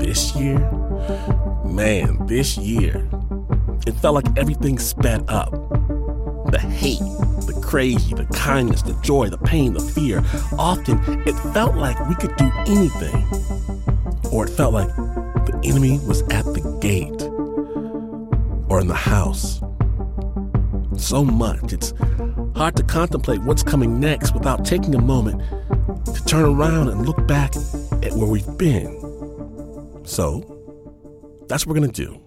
this year, it felt like everything sped up. The hate, the crazy, the kindness, the joy, the pain, the fear. Often, it felt like we could do anything. Or it felt like the enemy was at the gate or in the house. So much, it's hard to contemplate what's coming next without taking a moment to turn around and look back at where we've been. So, that's what we're going to do.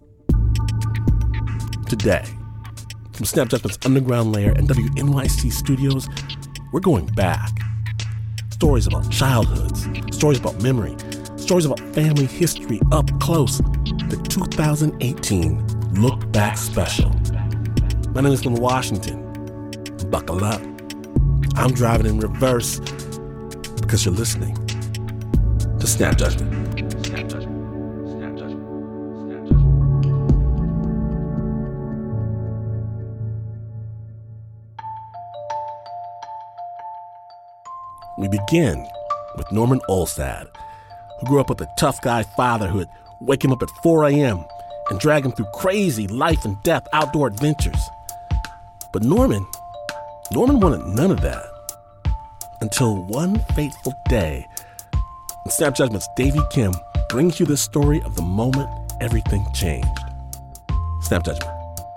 Today, from Snap Judgment's underground lair and WNYC studios, we're going back. Stories about childhoods, stories about memory, stories about family history up close. The 2018 Look Back Special. My name is Glenn Washington. Buckle up. I'm driving in reverse because you're listening to Snap Judgment. We begin with Norman Olstad, who grew up with a tough guy father who would wake him up at 4 a.m. and drag him through crazy life and death outdoor adventures. But Norman wanted none of that until one fateful day. And Snap Judgment's Davey Kim brings you this story of the moment everything changed. Snap Judgment.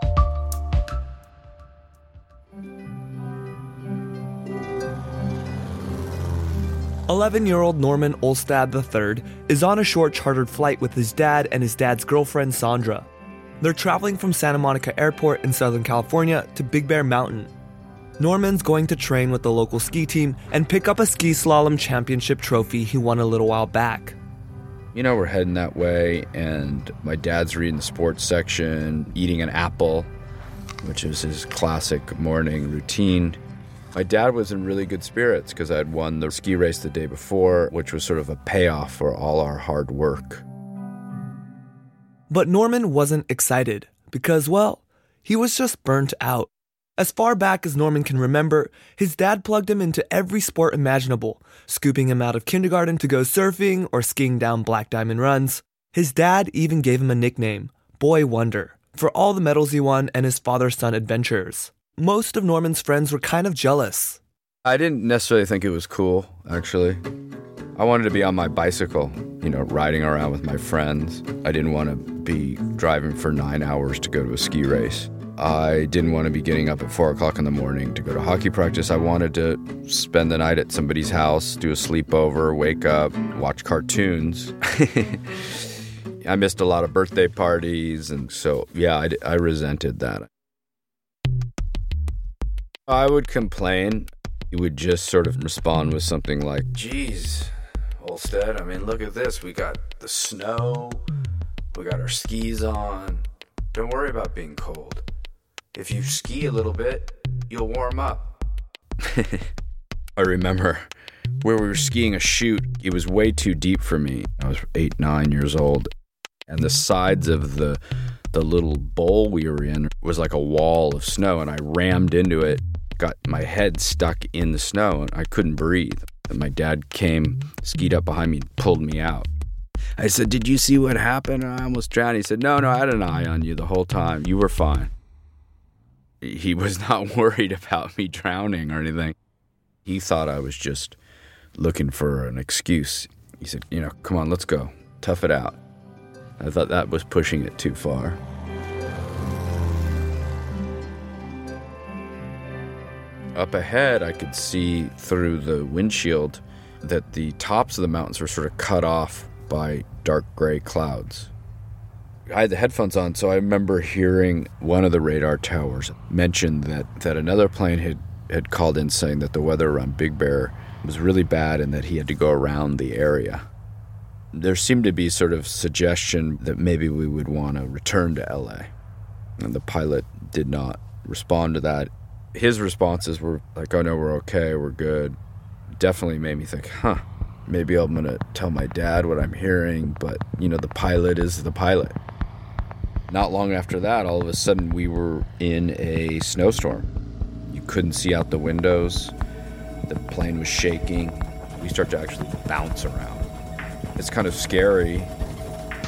"11-year-old Norman Olstad III is on a short chartered flight with his dad and his dad's girlfriend, Sandra. They're traveling from Santa Monica Airport in Southern California to Big Bear Mountain. Norman's going to train with the local ski team and pick up a ski slalom championship trophy he won a little while back. You know, we're heading that way, and my dad's reading the sports section, eating an apple, which is his classic morning routine. My dad was in really good spirits because I had won the ski race the day before, which was sort of a payoff for all our hard work. But Norman wasn't excited because, well, he was just burnt out. As far back as Norman can remember, his dad plugged him into every sport imaginable, scooping him out of kindergarten to go surfing or skiing down Black Diamond runs. His dad even gave him a nickname, Boy Wonder, for all the medals he won and his father-son adventures. Most of Norman's friends were kind of jealous. I didn't necessarily think it was cool, actually. I wanted to be on my bicycle, riding around with my friends. I didn't want to be driving for 9 hours to go to a ski race. I didn't want to be getting up at 4 o'clock in the morning to go to hockey practice. I wanted to spend the night at somebody's house, do a sleepover, wake up, watch cartoons. I missed a lot of birthday parties, and so, yeah, I resented that. I would complain. He would just sort of respond with something like, "Geez, Olstad, look at this. We got the snow. We got our skis on. Don't worry about being cold. If you ski a little bit, you'll warm up." I remember where we were skiing a chute. It was way too deep for me. I was 8, 9 years old. And the sides of the little bowl we were in was like a wall of snow, and I rammed into it, got my head stuck in the snow, and I couldn't breathe. And my dad came, skied up behind me, and pulled me out. I said, "Did you see what happened? I almost drowned." He said, No, I had an eye on you the whole time. You were fine." He was not worried about me drowning or anything. He thought I was just looking for an excuse. He said, "Come on, let's go. Tough it out." I thought that was pushing it too far. Up ahead, I could see through the windshield that the tops of the mountains were sort of cut off by dark gray clouds. I had the headphones on, so I remember hearing one of the radar towers mention that another plane had called in saying that the weather around Big Bear was really bad and that he had to go around the area. There seemed to be sort of suggestion that maybe we would want to return to LA. And the pilot did not respond to that. His responses were like, "Oh no, we're okay, we're good." Definitely made me think, maybe I'm going to tell my dad what I'm hearing, but, the pilot is the pilot. Not long after that, all of a sudden we were in a snowstorm. You couldn't see out the windows. The plane was shaking. We started to actually bounce around. It's kind of scary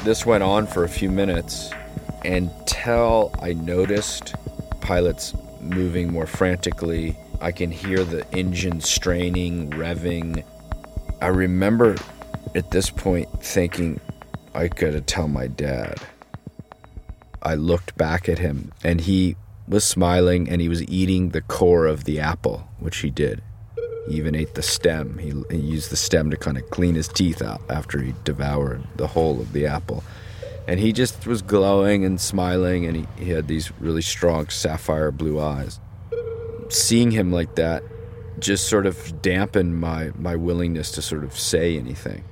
This went on for a few minutes until I noticed pilots moving more frantically. I can hear the engine straining, revving. I remember at this point thinking, I gotta tell my dad. I looked back at him and he was smiling and he was eating the core of the apple, which he did. He even ate the stem. He used the stem to kind of clean his teeth out after he devoured the whole of the apple. And he just was glowing and smiling, and he had these really strong sapphire blue eyes. Seeing him like that just sort of dampened my willingness to sort of say anything.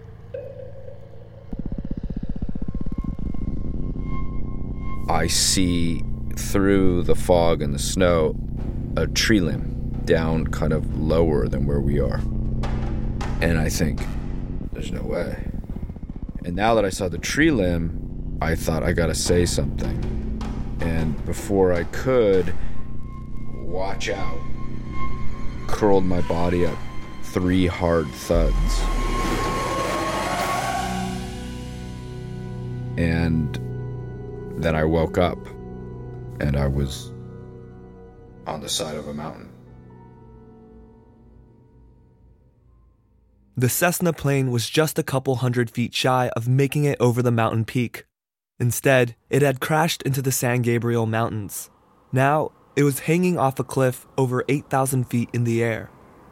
I see through the fog and the snow a tree limb down kind of lower than where we are. And I think, there's no way. And now that I saw the tree limb, I thought, I gotta say something. And before I could, watch out, curled my body up, 3 hard thuds. And then I woke up, and I was on the side of a mountain. The Cessna plane was just a couple hundred feet shy of making it over the mountain peak. Instead, it had crashed into the San Gabriel Mountains. Now, it was hanging off a cliff over 8,000 feet in the air.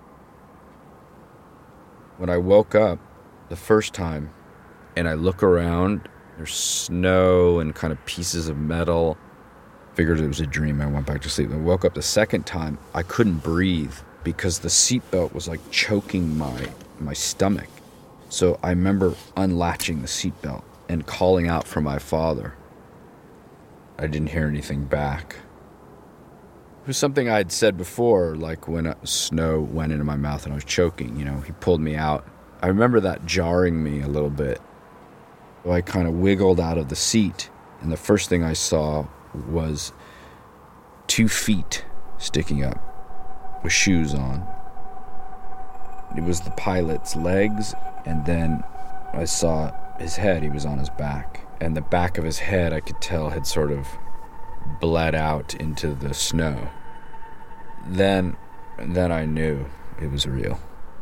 When I woke up the first time, and I look around, there's snow and kind of pieces of metal. Figured it was a dream. I went back to sleep. I woke up the second time. I couldn't breathe because the seatbelt was like choking my stomach. So I remember unlatching the seatbelt and calling out for my father. I didn't hear anything back. It was something I had said before, like when snow went into my mouth and I was choking, he pulled me out. I remember that jarring me a little bit. So I kind of wiggled out of the seat, and the first thing I saw was 2 feet sticking up with shoes on. It was the pilot's legs, and then I saw his head. He was on his back, and the back of his head I could tell had sort of bled out into the snow. Then I knew it was real.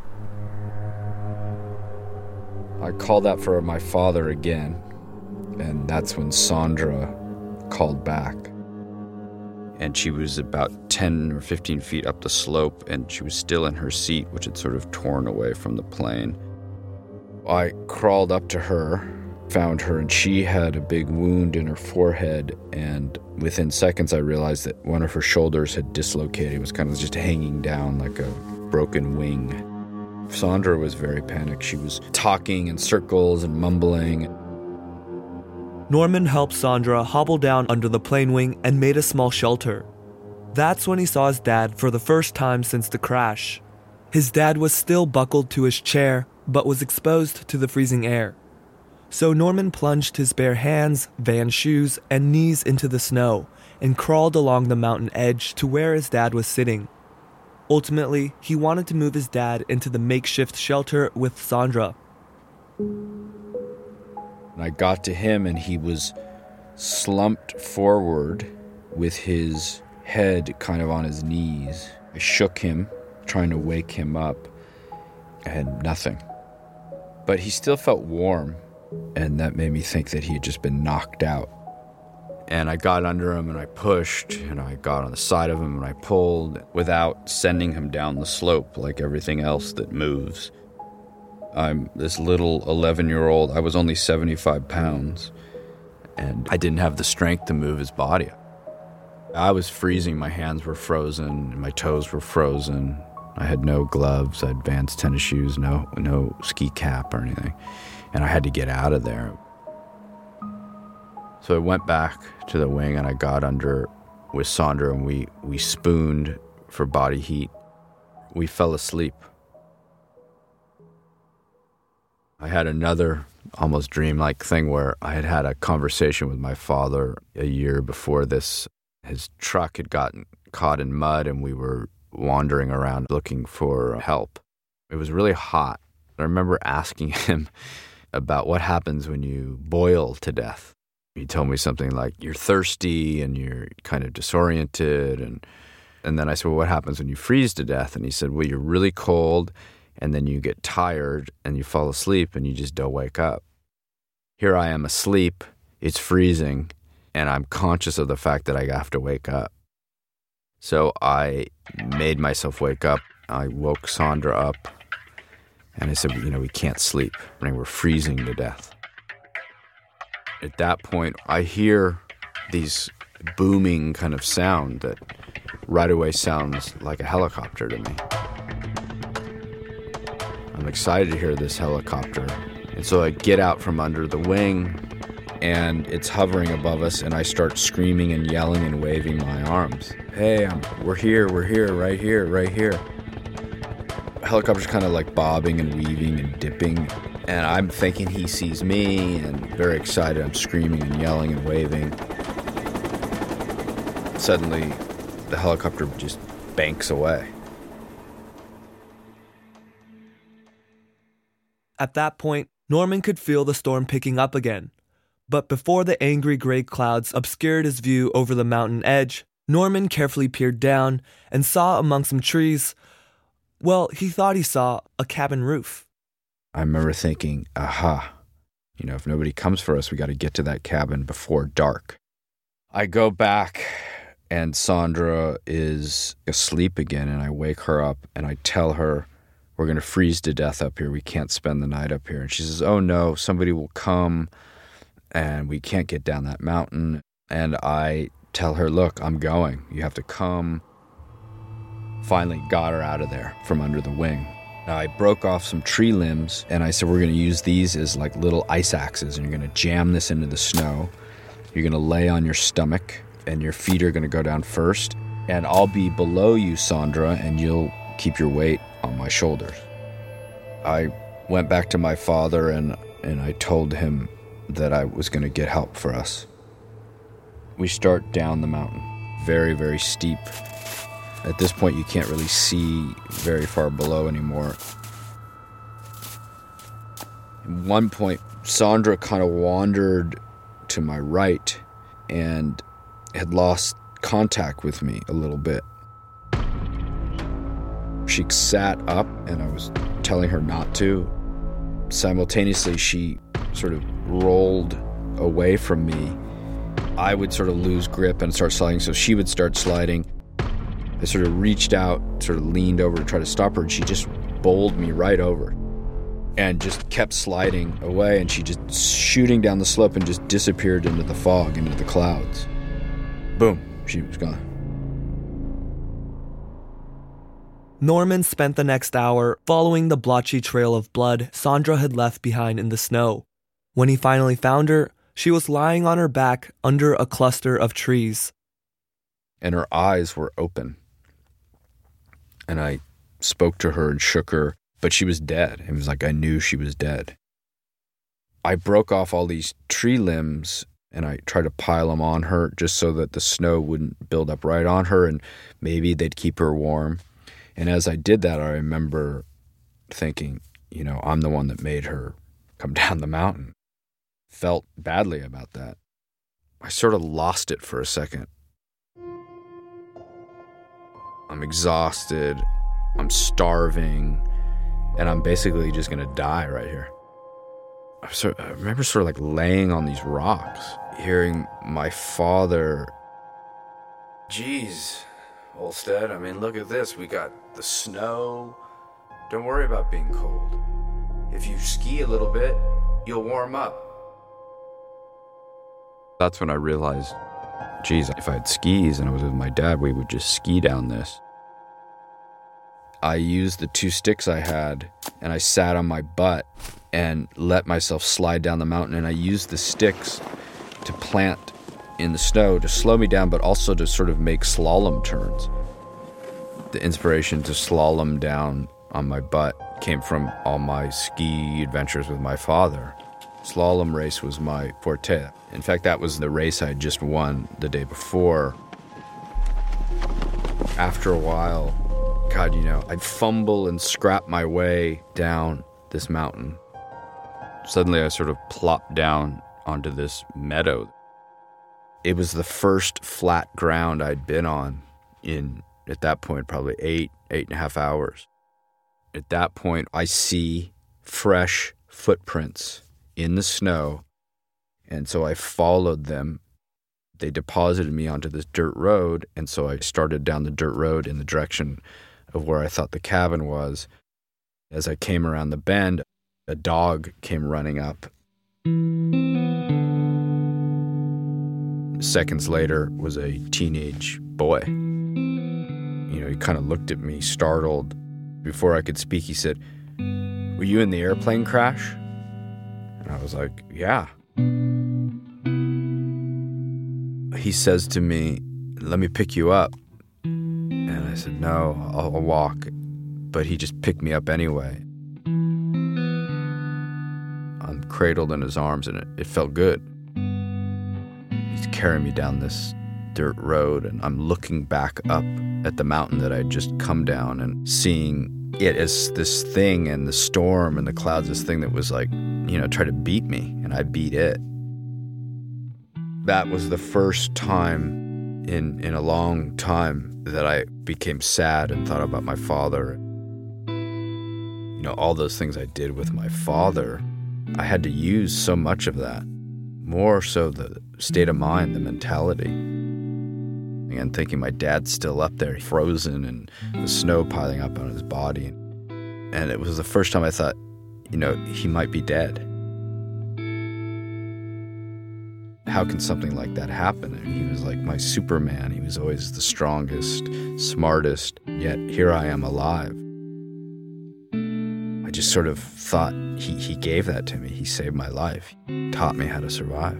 I called out for my father again, and that's when Sandra called back. And she was about 10 or 15 feet up the slope, and she was still in her seat, which had sort of torn away from the plane. I crawled up to her, found her, and she had a big wound in her forehead, and within seconds I realized that one of her shoulders had dislocated. It was kind of just hanging down like a broken wing. Sandra was very panicked. She was talking in circles and mumbling. Norman helped Sandra hobble down under the plane wing and made a small shelter. That's when he saw his dad for the first time since the crash. His dad was still buckled to his chair, but was exposed to the freezing air. So Norman plunged his bare hands, van shoes, and knees into the snow and crawled along the mountain edge to where his dad was sitting. Ultimately, he wanted to move his dad into the makeshift shelter with Sandra. I got to him, and he was slumped forward with his head kind of on his knees. I shook him, trying to wake him up, and nothing. But he still felt warm, and that made me think that he had just been knocked out. And I got under him, and I pushed, and I got on the side of him, and I pulled without sending him down the slope like everything else that moves. I'm this little 11-year-old. I was only 75 pounds, and I didn't have the strength to move his body. I was freezing. My hands were frozen, and my toes were frozen. I had no gloves. I had Vans tennis shoes, no ski cap or anything, and I had to get out of there. So I went back to the wing, and I got under with Sandra, and we spooned for body heat. We fell asleep. I had another almost dreamlike thing where I had had a conversation with my father a year before this. His truck had gotten caught in mud, and we were wandering around looking for help. It was really hot. I remember asking him, about what happens when you boil to death. He told me something like, you're thirsty and you're kind of disoriented. And then I said, well, what happens when you freeze to death? And he said, well, you're really cold and then you get tired and you fall asleep and you just don't wake up. Here I am asleep, it's freezing, and I'm conscious of the fact that I have to wake up. So I made myself wake up. I woke Sandra up and I said, we can't sleep. We're freezing to death. At that point, I hear these booming kind of sound that right away sounds like a helicopter to me. I'm excited to hear this helicopter. And so I get out from under the wing and it's hovering above us and I start screaming and yelling and waving my arms. Hey, we're here, right here, right here. The helicopter's kind of like bobbing and weaving and dipping. And I'm thinking he sees me and very excited. I'm screaming and yelling and waving. Suddenly, the helicopter just banks away. At that point, Norman could feel the storm picking up again. But before the angry gray clouds obscured his view over the mountain edge, Norman carefully peered down and saw among some trees, well, he thought he saw a cabin roof. I remember thinking, aha, if nobody comes for us, we got to get to that cabin before dark. I go back and Sandra is asleep again and I wake her up and I tell her, we're going to freeze to death up here. We can't spend the night up here. And she says, oh no, somebody will come and we can't get down that mountain. And I tell her, look, I'm going. You have to come. Finally got her out of there from under the wing. Now, I broke off some tree limbs, and I said, we're going to use these as like little ice axes, and you're going to jam this into the snow. You're going to lay on your stomach, and your feet are going to go down first, and I'll be below you, Sandra, and you'll keep your weight on my shoulders. I went back to my father, and I told him that I was going to get help for us. We start down the mountain, very, very steep. At this point, you can't really see very far below anymore. At one point, Sandra kind of wandered to my right and had lost contact with me a little bit. She sat up, and I was telling her not to. Simultaneously, she sort of rolled away from me. I would sort of lose grip and start sliding, so she would start sliding. I sort of reached out, sort of leaned over to try to stop her, and she just bowled me right over and just kept sliding away, and she just shooting down the slope and just disappeared into the fog, into the clouds. Boom, she was gone. Norman spent the next hour following the blotchy trail of blood Sandra had left behind in the snow. When he finally found her, she was lying on her back under a cluster of trees. And her eyes were open. And I spoke to her and shook her, but she was dead. It was like I knew she was dead. I broke off all these tree limbs and I tried to pile them on her just so that the snow wouldn't build up right on her and maybe they'd keep her warm. And as I did that, I remember thinking, I'm the one that made her come down the mountain. Felt badly about that. I sort of lost it for a second. I'm exhausted, I'm starving, and I'm basically just going to die right here. I remember sort of like laying on these rocks, hearing my father, geez, Olstead, look at this. We got the snow. Don't worry about being cold. If you ski a little bit, you'll warm up. That's when I realized, geez, if I had skis and I was with my dad, we would just ski down this. I used the 2 sticks I had, and I sat on my butt and let myself slide down the mountain, and I used the sticks to plant in the snow to slow me down, but also to sort of make slalom turns. The inspiration to slalom down on my butt came from all my ski adventures with my father. Slalom race was my forte. In fact, that was the race I had just won the day before. After a while, God, I'd fumble and scrap my way down this mountain. suddenly I sort of plopped down onto this meadow. It was the first flat ground I'd been on in, at that point, probably 8.5 hours. At that point, I see fresh footprints in the snow, and so I followed them. They deposited me onto this dirt road, and so I started down the dirt road in the direction of where I thought the cabin was. As I came around the bend, a dog came running up. Seconds later was a teenage boy. You know, he kind of looked at me, startled. Before I could speak, he said, "Were you in the airplane crash?" And I was like, "Yeah." He says to me, "Let me pick you up." And I said, "No, I'll walk." But he just picked me up anyway. I'm cradled in his arms, and it felt good. He's carrying me down this dirt road, and I'm looking back up at the mountain that I'd just come down and seeing it as this thing, and the storm and the clouds, this thing that was like, you know, try to beat me, and I beat it. That was the first time in a long time that I became sad and thought about my father. You know, all those things I did with my father, I had to use so much of that. More so the state of mind, the mentality. And thinking my dad's still up there, frozen, and the snow piling up on his body. And it was the first time I thought, you know, he might be dead. How can something like that happen? And he was like my Superman. He was always the strongest, smartest, yet here I am alive. I just sort of thought he gave that to me. He saved my life. He taught me how to survive.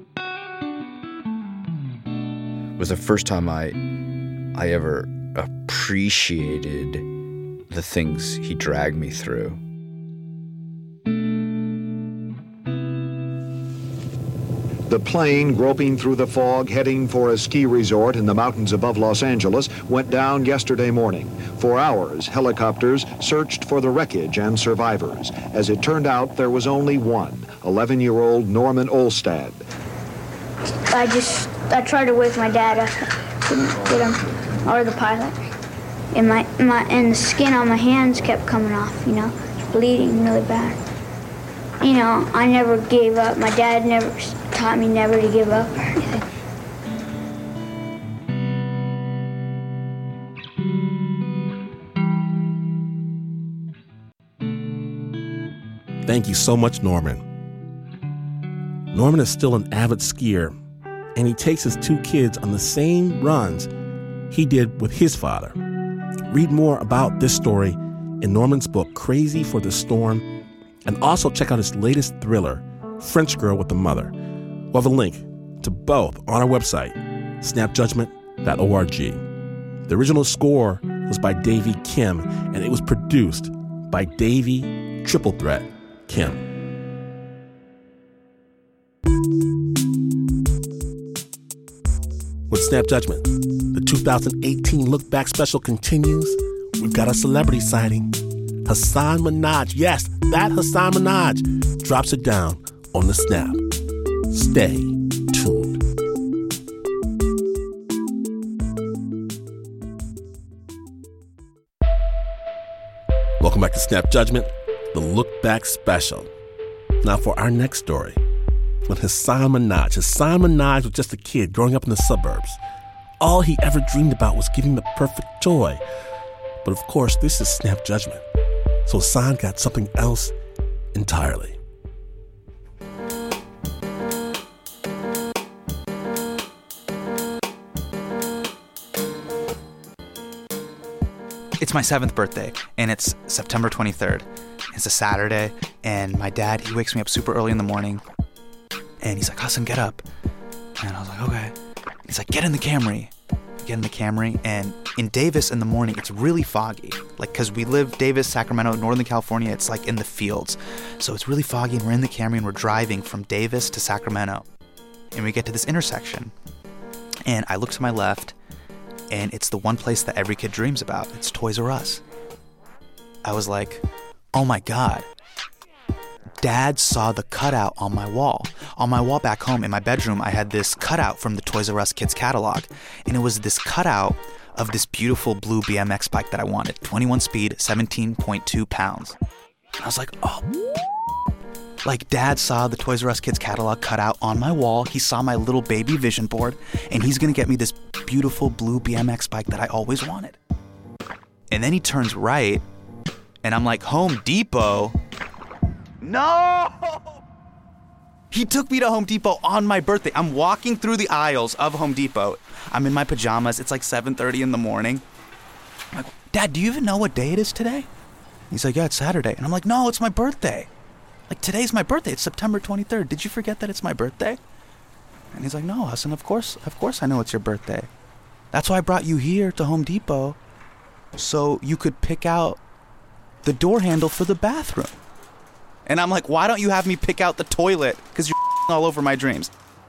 It was the first time I ever appreciated the things he dragged me through. The plane, groping through the fog, heading for a ski resort in the mountains above Los Angeles, went down yesterday morning. For hours, helicopters searched for the wreckage and survivors. As it turned out, there was only one, 11-year-old Norman Olstad. I tried to wake my dad up, couldn't get him, or the pilot. And the skin on my hands kept coming off, you know, bleeding really bad. You know, I never gave up. My dad never taught me never to give up or anything. Thank you so much, Norman. Norman is still an avid skier, and he takes his two kids on the same runs he did with his father. Read more about this story in Norman's book, Crazy for the Storm, and also check out his latest thriller, French Girl with a Mother. We'll have a link to both on our website, snapjudgment.org. The original score was by Davey Kim, and it was produced by Davey Triple Threat Kim. With Snap Judgment, the 2018 Look Back special continues. We've got a celebrity sighting. Hasan Minhaj, yes, that Hasan Minhaj, drops it down on the Snap. Stay tuned. Welcome back to Snap Judgment, the Look Back special. Now for our next story. When Hasan Minhaj was just a kid growing up in the suburbs. All he ever dreamed about was giving the perfect toy. But of course, this is Snap Judgment. So Hasan got something else entirely. It's my 7th birthday, and it's September 23rd. It's a Saturday, and my dad, he wakes me up super early in the morning, and he's like, Hasan, get up. And I was like, okay. He's like, get in the Camry. Get in the Camry, and in Davis in the morning, it's really foggy. Like, because we live Davis, Sacramento, Northern California, it's like in the fields. So it's really foggy, and we're in the Camry, and we're driving from Davis to Sacramento. And we get to this intersection, and I look to my left, and it's the one place that every kid dreams about. It's Toys R Us. I was like, oh my God, Dad saw the cutout on my wall. On my wall back home in my bedroom, I had this cutout from the Toys R Us Kids catalog. And it was this cutout of this beautiful blue BMX bike that I wanted. 21 speed, 17.2 pounds. And I was like, oh. Like, Dad saw the Toys R Us Kids catalog cutout on my wall. He saw my little baby vision board, and he's going to get me this beautiful blue BMX bike that I always wanted. And then he turns right, and I'm like, Home Depot? No! He took me to Home Depot on my birthday. I'm walking through the aisles of Home Depot. I'm in my pajamas. It's like 7:30 in the morning. I'm like, Dad, do you even know what day it is today? He's like, yeah, it's Saturday. And I'm like, no, it's my birthday. Like, today's my birthday. It's September 23rd. Did you forget that it's my birthday? And he's like, no, Hassan, of course I know it's your birthday. That's why I brought you here to Home Depot, so you could pick out the door handle for the bathroom. And I'm like, why don't you have me pick out the toilet? Because you're all over my dreams.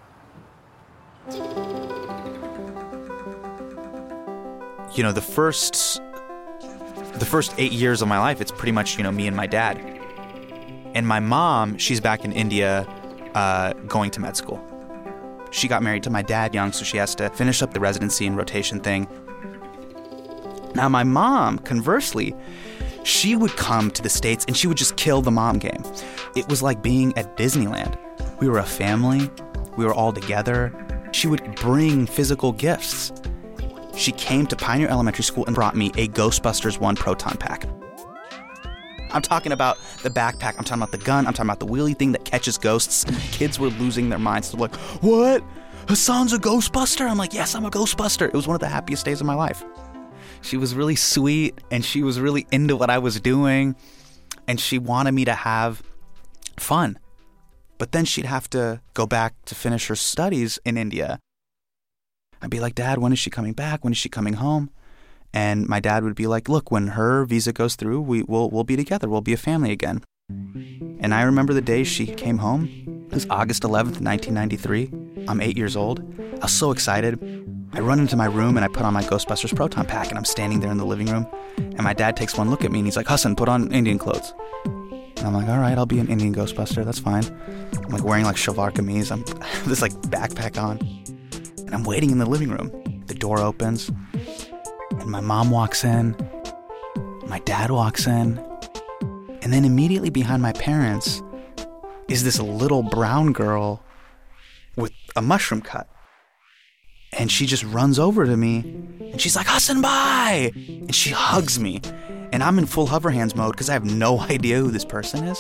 You know, the first 8 years of my life, it's pretty much, me and my dad. And my mom, she's back in India going to med school. She got married to my dad young, so she has to finish up the residency and rotation thing. Now, my mom, conversely, she would come to the States and she would just kill the mom game. It was like being at Disneyland. We were a family. We were all together. She would bring physical gifts. She came to Pioneer Elementary School and brought me a Ghostbusters 1 proton pack. I'm talking about the backpack. I'm talking about the gun. I'm talking about the wheelie thing that catches ghosts. Kids were losing their minds. They're like, what? Hassan's a Ghostbuster? I'm like, yes, I'm a Ghostbuster. It was one of the happiest days of my life. She was really sweet, and she was really into what I was doing, and she wanted me to have fun. But then she'd have to go back to finish her studies in India. I'd be like, Dad, when is she coming back? When is she coming home? And my dad would be like, look, when her visa goes through, we'll be together. We'll be a family again. And I remember the day she came home. It was August 11th, 1993. I'm 8 years old. I was so excited. I run into my room and I put on my Ghostbusters proton pack, and I'm standing there in the living room. And my dad takes one look at me and he's like, Hassan, put on Indian clothes. And I'm like, all right, I'll be an Indian Ghostbuster. That's fine. I'm like wearing like shalwar kameez. I'm this like backpack on. And I'm waiting in the living room. The door opens. And my mom walks in, my dad walks in, and then immediately behind my parents is this little brown girl with a mushroom cut. And she just runs over to me, and she's like, Hassan, bye! And she hugs me, and I'm in full hover hands mode because I have no idea who this person is.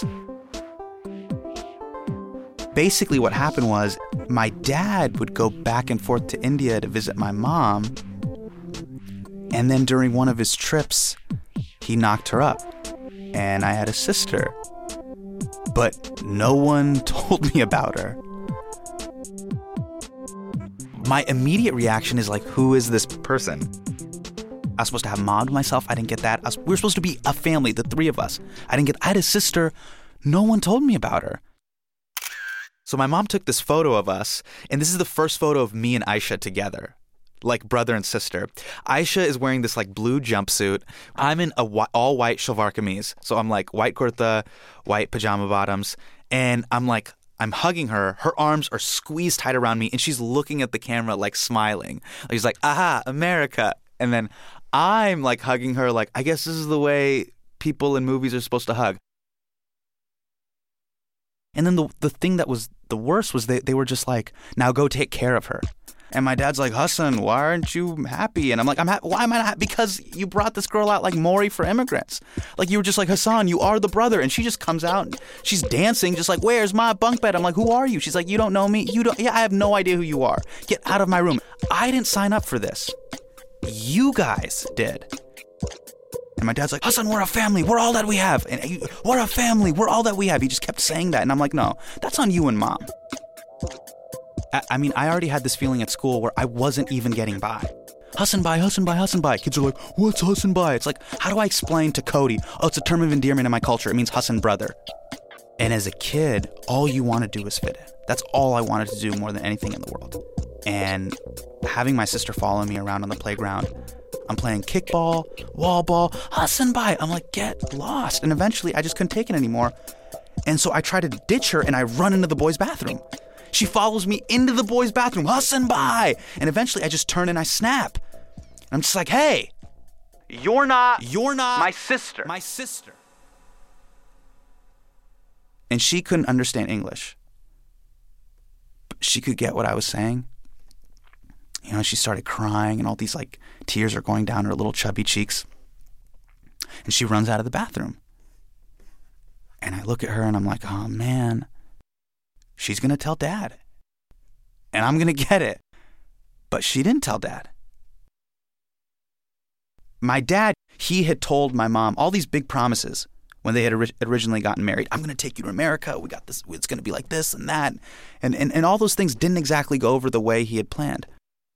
Basically what happened was my dad would go back and forth to India to visit my mom. And then during one of his trips, he knocked her up. And I had a sister. But no one told me about her. My immediate reaction is like, who is this person? I was supposed to have mobbed myself. I didn't get that. We were supposed to be a family, the three of us. I had a sister. No one told me about her. So my mom took this photo of us, and this is the first photo of me and Aisha together. Like brother and sister. Aisha is wearing this like blue jumpsuit. I'm in a all white shalwar kameez. So I'm like white kurta, white pajama bottoms. And I'm hugging her. Her arms are squeezed tight around me. And she's looking at the camera like smiling. Like, she's like, aha, America. And then I'm like hugging her like, I guess this is the way people in movies are supposed to hug. And then the thing that was the worst was they were just like, now go take care of her. And my dad's like, Hassan, why aren't you happy? And I'm like, I'm happy. Why am I not happy? Because you brought this girl out like Maury for immigrants. Like, you were just like, Hassan, you are the brother. And she just comes out and she's dancing just like, where's my bunk bed? I'm like, who are you? She's like, you don't know me? Yeah, I have no idea who you are. Get out of my room. I didn't sign up for this. You guys did. And my dad's like, Hassan, we're a family. We're all that we have. And we're a family. We're all that we have. He just kept saying that. And I'm like, no, that's on you and mom. I mean, I already had this feeling at school where I wasn't even getting by. Hassan bye, Hassan bye, Hassan bye. Kids are like, what's Hassan bye? It's like, how do I explain to Cody? Oh, it's a term of endearment in my culture. It means Hassan brother. And as a kid, all you want to do is fit in. That's all I wanted to do more than anything in the world. And having my sister follow me around on the playground, I'm playing kickball, wall ball, Hassan bye. I'm like, get lost. And eventually I just couldn't take it anymore. And so I try to ditch her and I run into the boys' bathroom. She follows me into the boys' bathroom, Hassan Bhai. And eventually I just turn and I snap. I'm just like, hey, you're not my sister. My sister. And she couldn't understand English. But she could get what I was saying. You know, she started crying and all these like tears are going down her little chubby cheeks. And she runs out of the bathroom. And I look at her and I'm like, oh man, she's going to tell Dad. And I'm going to get it. But she didn't tell Dad. My dad, he had told my mom all these big promises when they had originally gotten married. I'm going to take you to America. We got this. It's going to be like this and that. And all those things didn't exactly go over the way he had planned.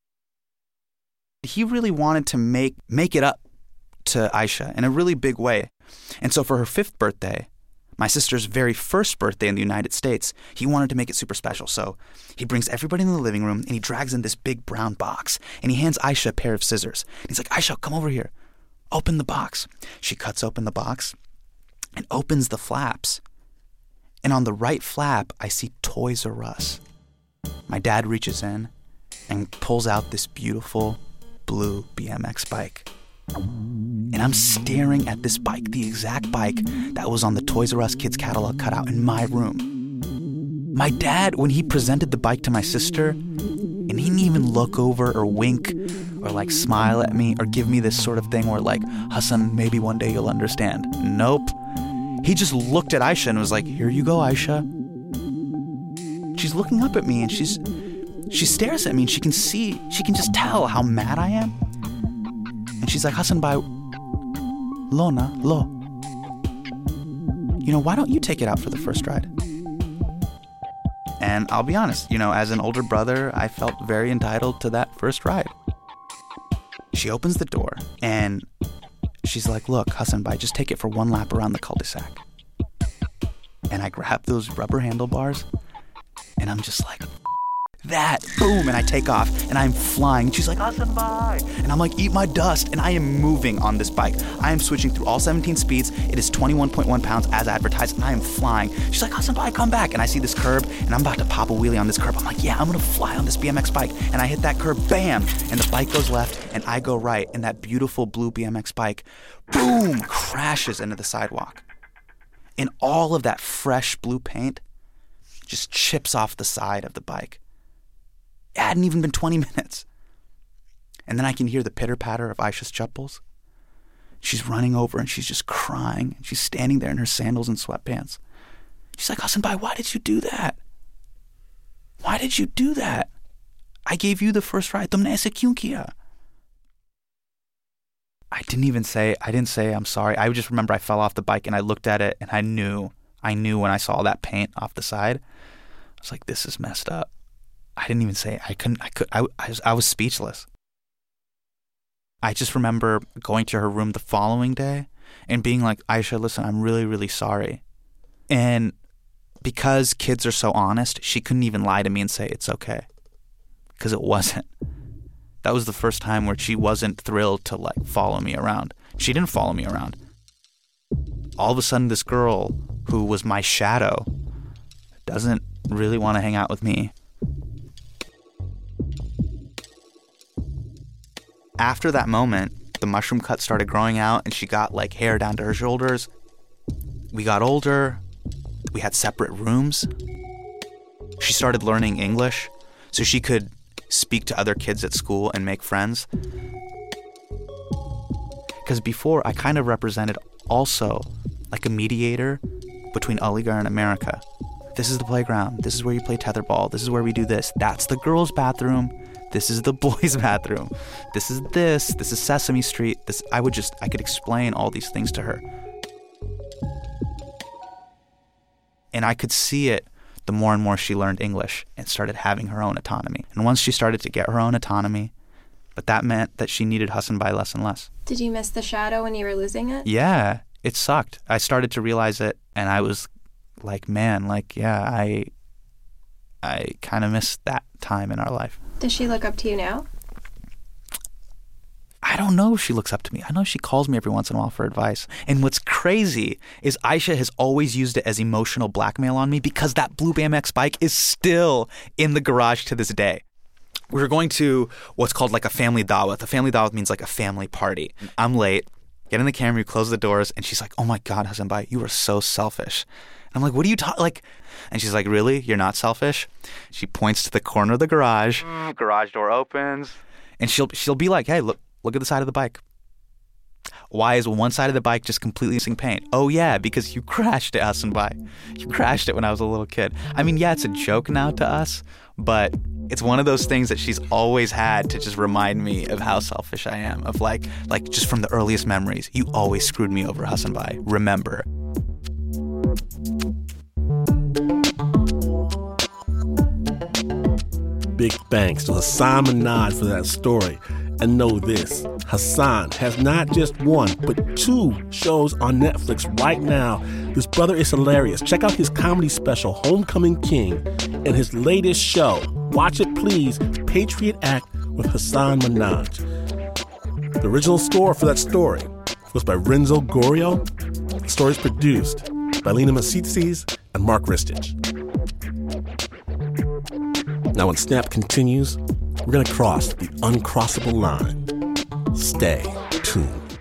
He really wanted to make it up to Aisha in a really big way. And so for her 5th birthday, my sister's very first birthday in the United States, he wanted to make it super special. So he brings everybody in the living room and he drags in this big brown box and he hands Aisha a pair of scissors. And he's like, Aisha, come over here. Open the box. She cuts open the box and opens the flaps. And on the right flap, I see Toys R Us. My dad reaches in and pulls out this beautiful blue BMX bike. And I'm staring at this bike, the exact bike that was on the Toys R Us kids catalog cutout in my room. My dad, when he presented the bike to my sister, and he didn't even look over or wink or like smile at me or give me this sort of thing where like, Hassan, maybe one day you'll understand. Nope. He just looked at Aisha and was like, here you go, Aisha. She's looking up at me and she stares at me and she can just tell how mad I am. And she's like, Hassan Bhai, Lona, lo. You know, why don't you take it out for the first ride? And I'll be honest, you know, as an older brother, I felt very entitled to that first ride. She opens the door and she's like, look, Hassan Bhai, just take it for one lap around the cul-de-sac. And I grab those rubber handlebars and I'm just like, that, boom, and I take off and I'm flying. And she's like, Hassan Bhai. And I'm like, eat my dust. And I am moving on this bike. I am switching through all 17 speeds. It is 21.1 pounds as advertised and I am flying. She's like, Hassan Bhai, come back. And I see this curb and I'm about to pop a wheelie on this curb. I'm like, yeah, I'm going to fly on this BMX bike. And I hit that curb, bam. And the bike goes left and I go right. And that beautiful blue BMX bike, boom, crashes into the sidewalk. And all of that fresh blue paint just chips off the side of the bike. It hadn't even been 20 minutes. And then I can hear the pitter-patter of Aisha's chappals. She's running over and she's just crying. She's standing there in her sandals and sweatpants. She's like, Hassan Bhai, why did you do that? Why did you do that? I gave you the first ride. Tumne aise kyun kiya? I didn't say I'm sorry. I just remember I fell off the bike and I looked at it and I knew when I saw that paint off the side. I was like, this is messed up. I didn't even say it. I was speechless. I just remember going to her room the following day and being like, Aisha, listen, I'm really, really sorry. And because kids are so honest, she couldn't even lie to me and say it's okay. Because it wasn't. That was the first time where she wasn't thrilled to like follow me around. She didn't follow me around. All of a sudden, this girl who was my shadow doesn't really want to hang out with me. After that moment, the mushroom cut started growing out and she got like hair down to her shoulders. We got older. We had separate rooms. She started learning English so she could speak to other kids at school and make friends. Because before, I kind of represented also like a mediator between Aligarh and America. This is the playground. This is where you play tetherball. This is where we do this. That's the girls' bathroom. This is the boys' bathroom. This is Sesame Street. I could explain all these things to her. And I could see it the more and more she learned English and started having her own autonomy. And once she started to get her own autonomy, but that meant that she needed Hassan Bhai less and less. Did you miss the shadow when you were losing it? Yeah, it sucked. I started to realize it and I was like, man, like, yeah, I kind of missed that time in our life. Does she look up to you now? I don't know if she looks up to me. I know she calls me every once in a while for advice. And what's crazy is Aisha has always used it as emotional blackmail on me because that blue BMX bike is still in the garage to this day. We were going to what's called like a family dawah. A family dawah means like a family party. I'm late, get in the camera, close the doors, and she's like, oh my God, Hassan Bhai, you are so selfish. I'm like, what are you talking, like, and she's like, really? You're not selfish? She points to the corner of the garage. Garage door opens. And she'll be like, hey, look at the side of the bike. Why is one side of the bike just completely missing paint? Oh, yeah, because you crashed it, Hassan Bhai. You crashed it when I was a little kid. I mean, yeah, it's a joke now to us, but it's one of those things that she's always had to just remind me of how selfish I am, of like just from the earliest memories. You always screwed me over, Hassan Bhai. Remember. Big thanks to Hasan Minhaj for that story. And know this, Hasan has not just one, but 2 shows on Netflix right now. This brother is hilarious. Check out his comedy special, Homecoming King, and his latest show, watch it please, Patriot Act with Hasan Minhaj. The original score for that story was by Renzo Gorio. The story is produced by Lena Masitsis and Mark Ristich. Now when Snap continues, we're going to cross the uncrossable line. Stay tuned.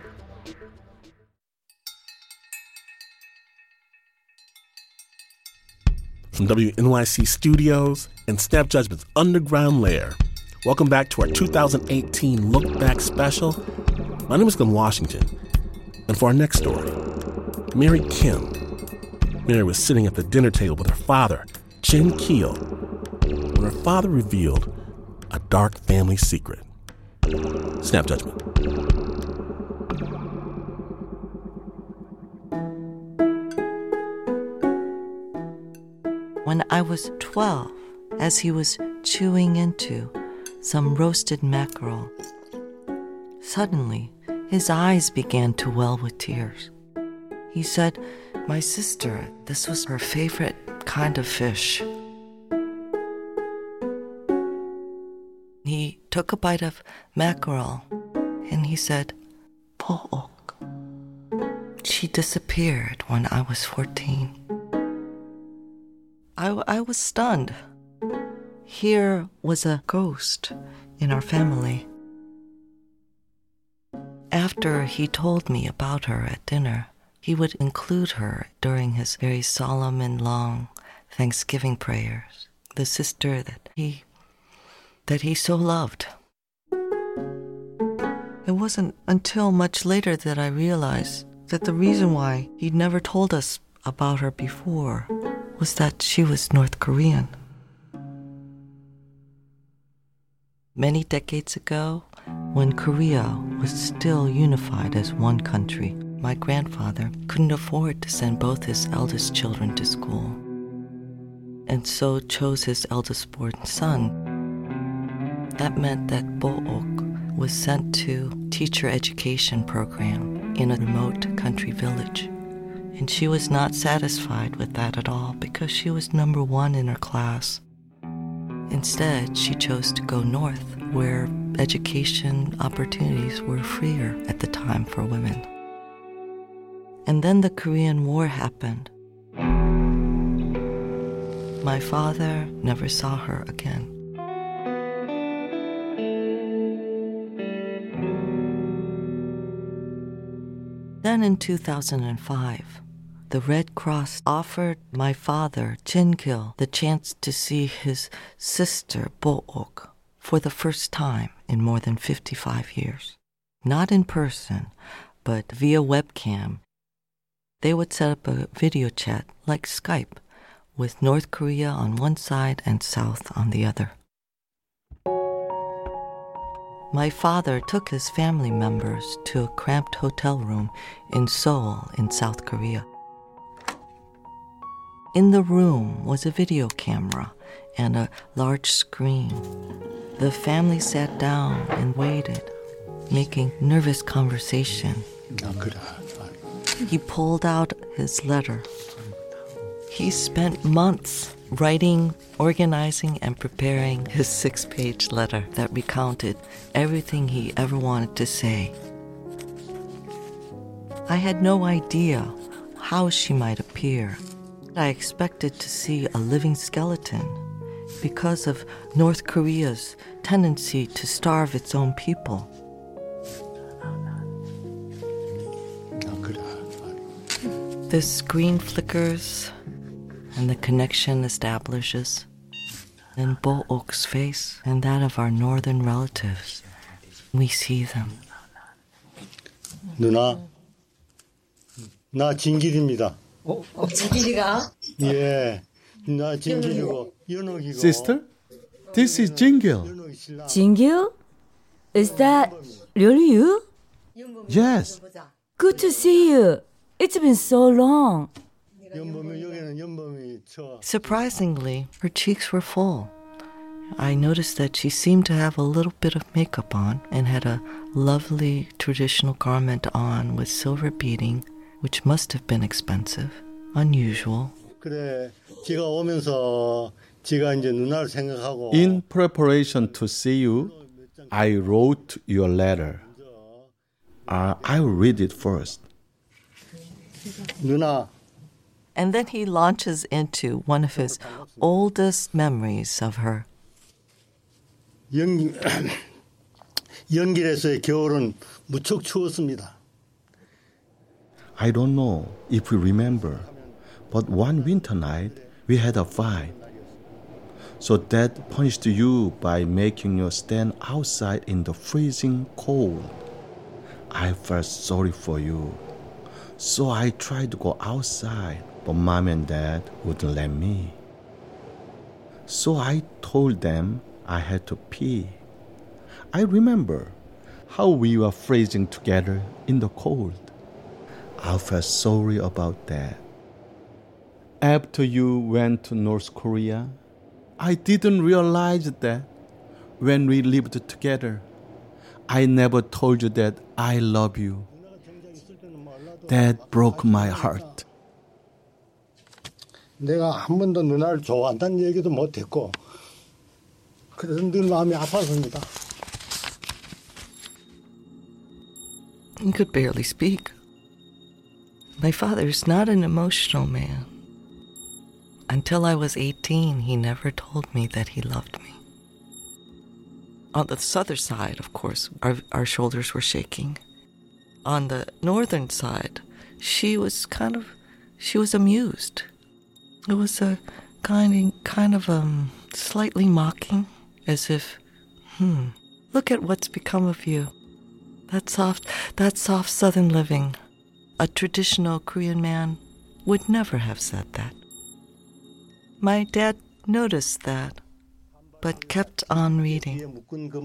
From WNYC Studios and Snap Judgment's underground lair, welcome back to our 2018 Look Back special. My name is Glenn Washington, and for our next story, Mary Kim. Mary was sitting at the dinner table with her father, Chin Keel, when her father revealed a dark family secret. Snap Judgment. When I was 12, as he was chewing into some roasted mackerel, suddenly his eyes began to well with tears. He said, "My sister, this was her favorite kind of fish." He took a bite of mackerel and he said, "Po'ok. She disappeared when I was 14. I was stunned. Here was a ghost in our family. After he told me about her at dinner, he would include her during his very solemn and long Thanksgiving prayers, the sister that he so loved. It wasn't until much later that I realized that the reason why he'd never told us about her before was that she was North Korean. Many decades ago, when Korea was still unified as one country, my grandfather couldn't afford to send both his eldest children to school, and so chose his eldest born son. That meant that Bo'ok was sent to teacher education program in a remote country village. And she was not satisfied with that at all because she was number 1 in her class. Instead, she chose to go north, where education opportunities were freer at the time for women. And then the Korean War happened. My father never saw her again. Then in 2005, the Red Cross offered my father, Chin Kil, the chance to see his sister, Bo'ok, for the first time in more than 55 years. Not in person, but via webcam. They would set up a video chat like Skype, with North Korea on one side and South on the other. My father took his family members to a cramped hotel room in Seoul in South Korea. In the room was a video camera and a large screen. The family sat down and waited, making nervous conversation. He pulled out his letter. He spent months writing, organizing, and preparing his 6-page letter that recounted everything he ever wanted to say. I had no idea how she might appear. I expected to see a living skeleton because of North Korea's tendency to starve its own people. The screen flickers and the connection establishes. In Bo Ok's face and that of our northern relatives, we see them. 누나, 나 진길입니다. 진길이가? 예, 나 진길이고 연옥이고. Sister, this is Jingil. Jingil? Is that really you? Yes. Good to see you. It's been so long. Surprisingly, her cheeks were full. I noticed that she seemed to have a little bit of makeup on and had a lovely traditional garment on with silver beading, which must have been expensive, unusual. In preparation to see you, I wrote your letter. I'll read it first. And then he launches into one of his oldest memories of her. 연길에서의 겨울은 무척 추웠습니다. I don't know if you remember, but one winter night we had a fight. So Dad punished you by making you stand outside in the freezing cold. I felt sorry for you. So I tried to go outside, but Mom and Dad wouldn't let me. So I told them I had to pee. I remember how we were freezing together in the cold. I felt sorry about that. After you went to North Korea, I didn't realize that when we lived together, I never told you that I love you. That broke my heart. 내가 한 번도 누나를 좋아한다는 얘기도 못했고 그래서 늘 마음이 아팠습니다. He could barely speak. My father's not an emotional man. Until I was 18, he never told me that he loved me. On the southern side, of course, our shoulders were shaking. On the northern side, she was amused. It was a kind of slightly mocking, as if, look at what's become of you. That soft southern living. A traditional Korean man would never have said that. My dad noticed that, but kept on reading.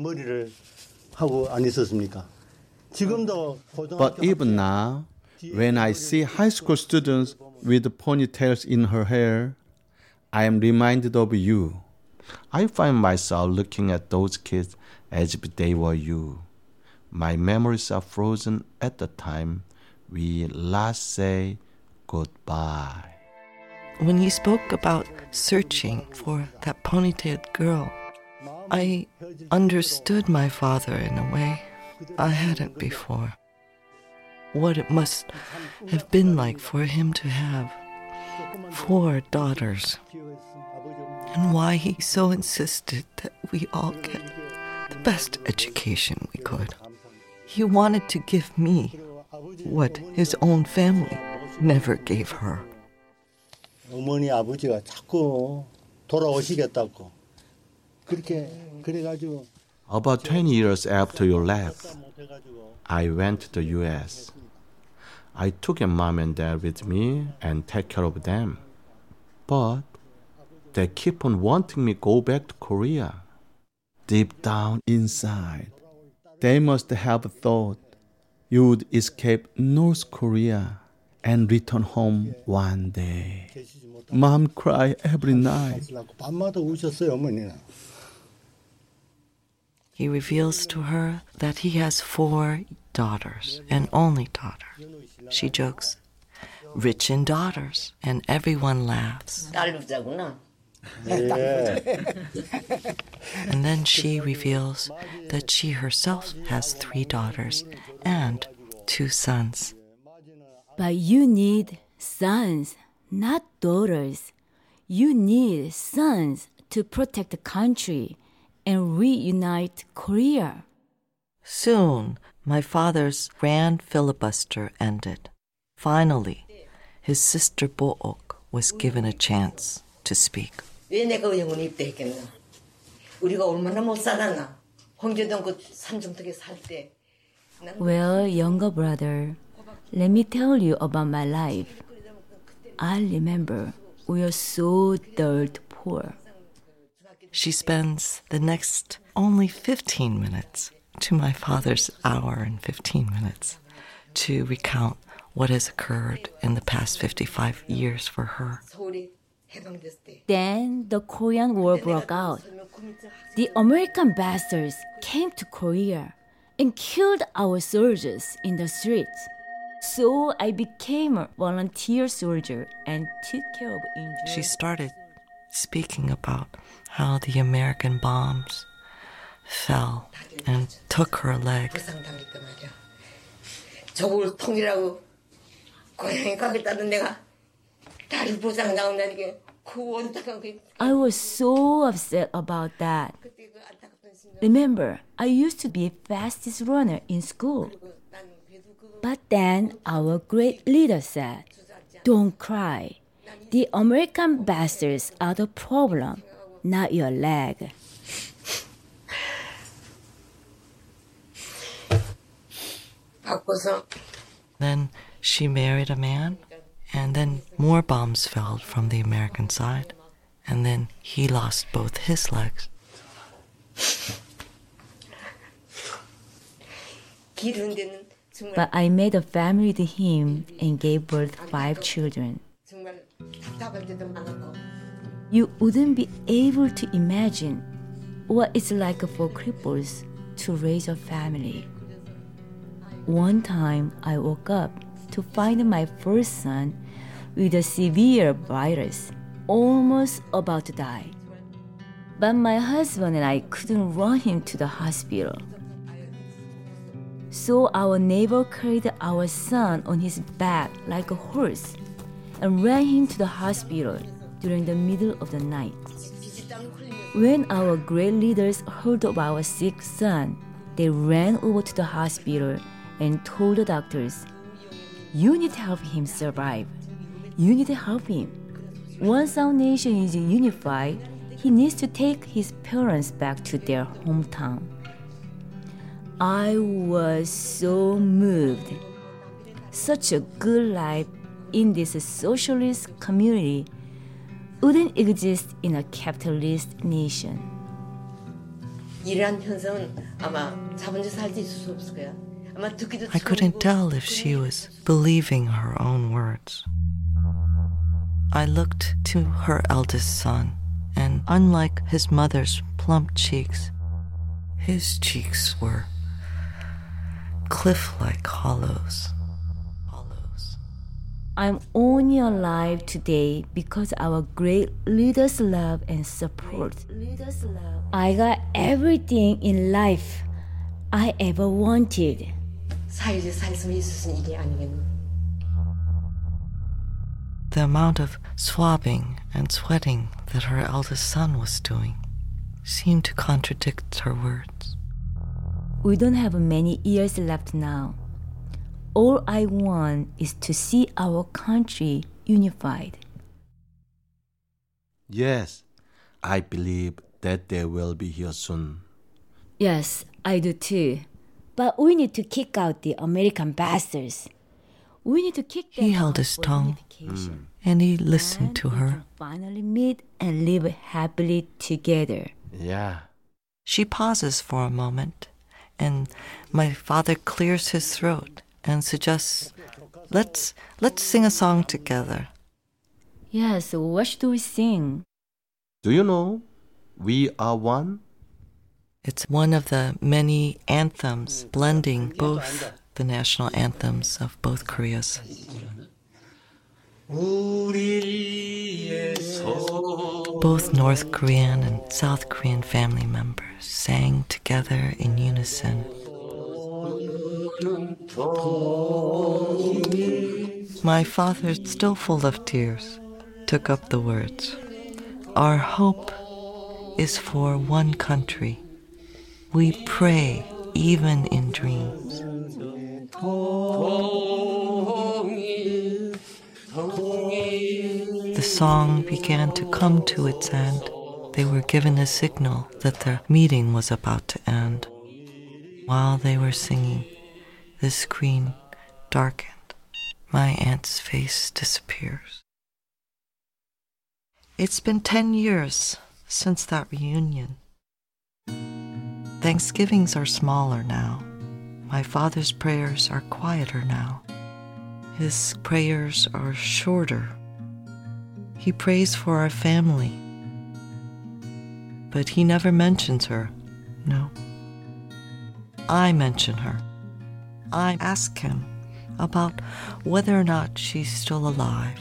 But even now, when I see high school students with ponytails in her hair, I am reminded of you. I find myself looking at those kids as if they were you. My memories are frozen at the time we last say goodbye. When he spoke about searching for that ponytailed girl, I understood my father in a way I hadn't before. What it must have been like for him to have 4 daughters, and why he so insisted that we all get the best education we could. He wanted to give me what his own family never gave her. 어머니 아버지가 자꾸 돌아오시겠다고 그래가지고 About 20 years after you left, I went to the U.S. I took your mom and dad with me and take care of them. But they keep on wanting me to go back to Korea. Deep down inside, they must have thought you would escape North Korea and return home one day. Mom cried every night. 밤마다 우셨어요, 어머니는. He reveals to her that he has 4 daughters, an only daughter. She jokes, rich in daughters, and everyone laughs. And then she reveals that she herself has 3 daughters and 2 sons. But you need sons, not daughters. You need sons to protect the country and reunite Korea. Soon, my father's grand filibuster ended. Finally, his sister Book was given a chance to speak. 왜 내가 영원히 입대했겠나? 우리가 얼마나 못 살았나? 홍제동 그 산중턱에 살 때. Well, younger brother, let me tell you about my life. I remember we were so dirt poor. She spends the next only 15 minutes to my father's hour and 15 minutes to recount what has occurred in the past 55 years for her. Then the Korean War broke out. The American bastards came to Korea and killed our soldiers in the streets. So I became a volunteer soldier and took care of injured. She started speaking about how the American bombs fell and took her leg. 저걸 통일하고 고향에 가겠다는 내가 다리 부상 나온다니까 그 원탁한 그. I was so upset about that. Remember, I used to be fastest runner in school. But then our great leader said, "Don't cry. The American bastards are the problem, not your leg." Then she married a man, and then more bombs fell from the American side, and then he lost both his legs. But I made a family to him and gave birth 5 children. You wouldn't be able to imagine what it's like for cripples to raise a family. One time I woke up to find my first son with a severe virus, almost about to die. But my husband and I couldn't run him to the hospital. So our neighbor carried our son on his back like a horse and ran him to the hospital during the middle of the night. When our great leaders heard of our sick son, they ran over to the hospital and told the doctors, "You need to help him survive. You need to help him. Once our nation is unified, he needs to take his parents back to their hometown." I was so moved. Such a good life in this socialist community wouldn't exist in a capitalist nation. 이러한 현상은 아마 자본주의 살때 있을 수 없을 거야. I couldn't tell if she was believing her own words. I looked to her eldest son, and unlike his mother's plump cheeks, his cheeks were cliff-like hollows. I'm only alive today because our great leaders' love and support. I got everything in life I ever wanted. The amount of swabbing and sweating that her eldest son was doing seemed to contradict her words. We don't have many years left now. All I want is to see our country unified. Yes, I believe that they will be here soon. Yes, I do too. But we need to kick out the American bastards. We need to kick them out. He held his tongue, and he listened to her. Finally meet and live happily together. Yeah. She pauses for a moment, and my father clears his throat and suggests, let's sing a song together. Yes, what should we sing? Do you know We Are One? It's one of the many anthems blending both the national anthems of both Koreas. 우리의 손 Both North Korean and South Korean family members sang together in unison. My father, still full of tears, took up the words. Our hope is for one country. We pray even in dreams. The song began to come to its end. They were given a signal that the meeting was about to end. While they were singing, the screen darkened. My aunt's face disappears. It's been 10 years since that reunion. Thanksgivings are smaller now. My father's prayers are quieter now. His prayers are shorter. He prays for our family, but he never mentions her, no. I mention her. I ask him about whether or not she's still alive.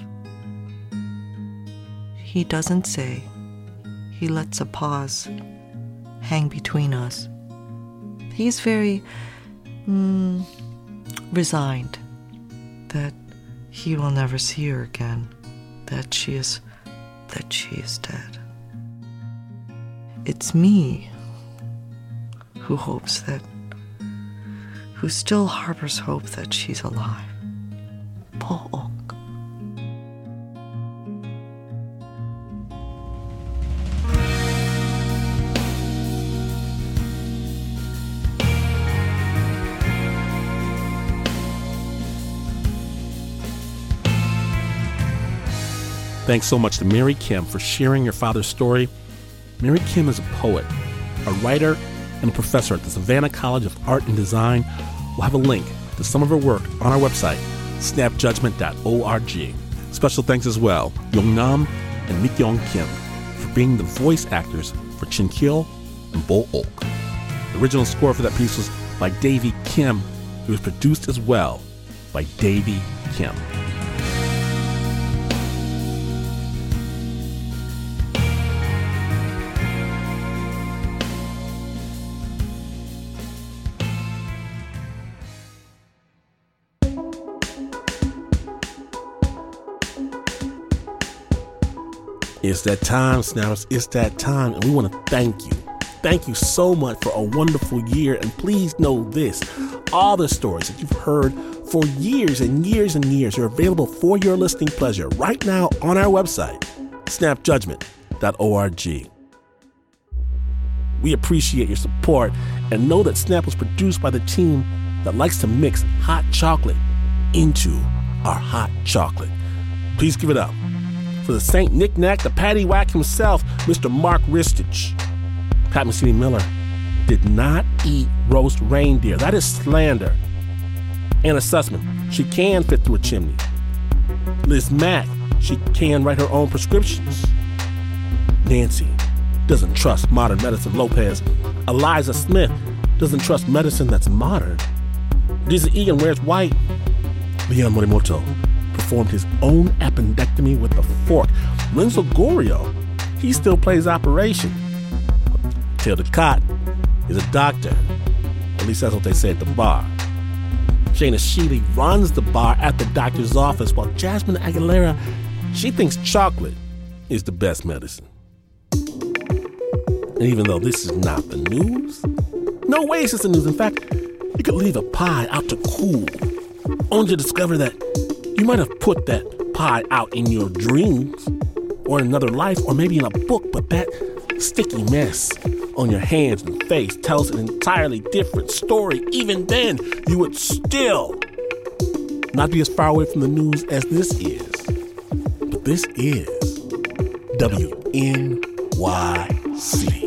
He doesn't say. He lets a pause hang between us. He's very resigned that he will never see her again, that she is dead. It's me who still harbors hope that she's alive. Po ok. Thanks so much to Mary Kim for sharing your father's story. Mary Kim is a poet, a writer, and a professor at the Savannah College of Art and Design. We'll have a link to some of her work on our website, snapjudgment.org. Special thanks as well, Yong Nam and Mik-Yong Kim, for being the voice actors for Chin Kil and Bo Ok. The original score for that piece was by Davy Kim. It was produced as well by Davy Kim. It's that time, Snappers. It's that time, and we want to thank you. Thank you so much for a wonderful year, and please know this. All the stories that you've heard for years and years and years are available for your listening pleasure right now on our website, snapjudgment.org. We appreciate your support and know that Snap was produced by the team that likes to mix hot chocolate into our hot chocolate. Please give it up for the Saint Knick-Knack, the Paddywhack himself, Mr. Mark Ristich. Pat Mesiti-Miller did not eat roast reindeer. That is slander. Anna Sussman, she can fit through a chimney. Liz Mack, she can write her own prescriptions. Nancy doesn't trust modern medicine. Lopez. Eliza Smith doesn't trust medicine that's modern. Dizzy Ian wears white. Leon Morimoto performed his own appendectomy with a fork. Renzo Gorio, he still plays Operation. Tilda Cott is a doctor. At least that's what they say at the bar. Shayna Sheely runs the bar at the doctor's office, while Jasmine Aguilera, she thinks chocolate is the best medicine. And even though this is not the news, no way it's just the news. In fact, you could leave a pie out to cool, only to discover that you might have put that pie out in your dreams, or in another life, or maybe in a book, but that sticky mess on your hands and face tells an entirely different story. Even then, you would still not be as far away from the news as this is. But this is WNYC.